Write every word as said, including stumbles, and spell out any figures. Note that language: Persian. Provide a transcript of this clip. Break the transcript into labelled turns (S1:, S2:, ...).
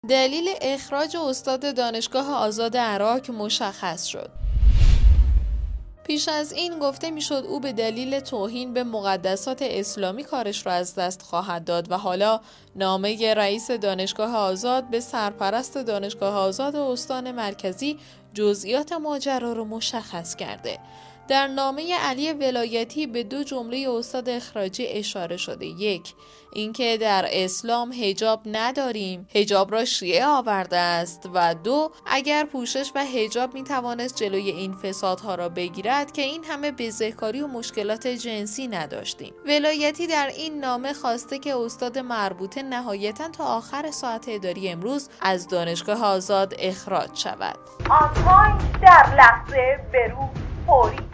S1: دلیل اخراج استاد دانشگاه آزاد عراق مشخص شد. پیش از این گفته میشد او به دلیل توهین به مقدسات اسلامی کارش را از دست خواهد داد و حالا نامه رئیس دانشگاه آزاد به سرپرست دانشگاه آزاد استان مرکزی جزئیات ماجرا را مشخص کرده. در نامه علی ولایتی به دو جمله استاد اخراجی اشاره شده. یک، اینکه در اسلام حجاب نداریم، حجاب را شیعه آورده است، و دو، اگر پوشش و حجاب می توانست جلوی این فسادها را بگیرد که این همه بزهکاری و مشکلات جنسی نداشتیم. ولایتی در این نامه خواسته که استاد مربوطه نهایتاً تا آخر ساعت اداری امروز از دانشگاه آزاد اخراج شود.
S2: آنها در لحظه به روز فوری